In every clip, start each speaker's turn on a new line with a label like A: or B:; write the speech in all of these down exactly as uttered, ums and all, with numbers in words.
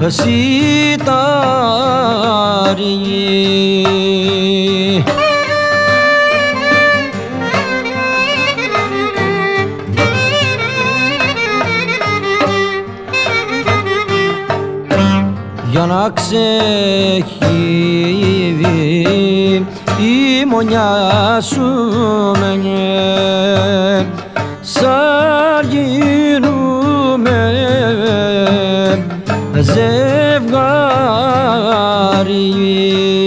A: σιτάρι. Για να ξεχύβει η μονιά σου μένε, σαν γίνουμε ζευγάρι.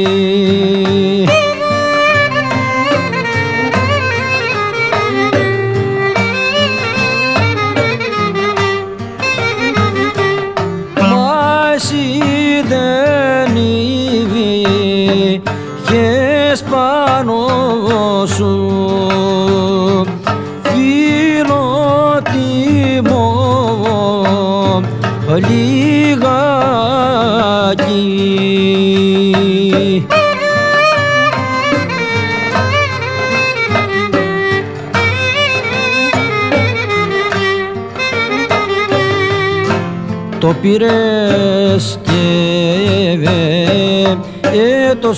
A: Μα εσύ δεν είχες πάνω σου φιλότιμο λιγάκι. Το πήρες και ε, το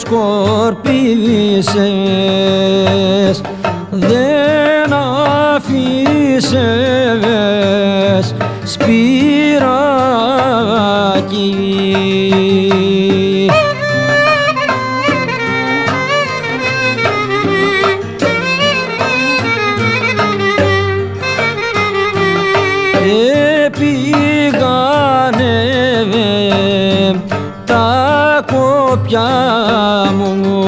A: σκορπίσες, δεν αφήσες σπυράκι. Επήγανε τα κόπια μου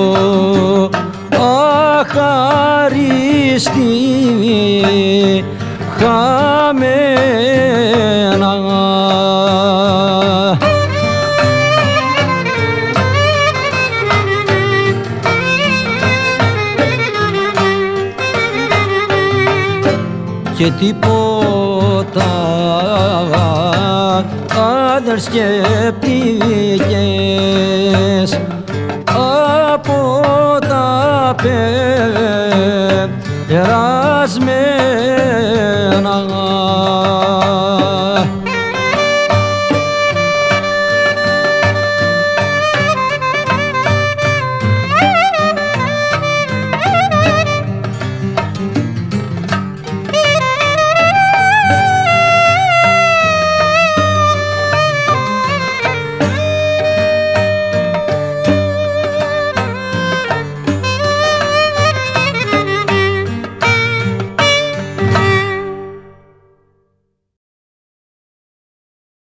A: αχαριστή χαμένα. Και τίποτα δεν σκέπτηκες από τα περασμένα.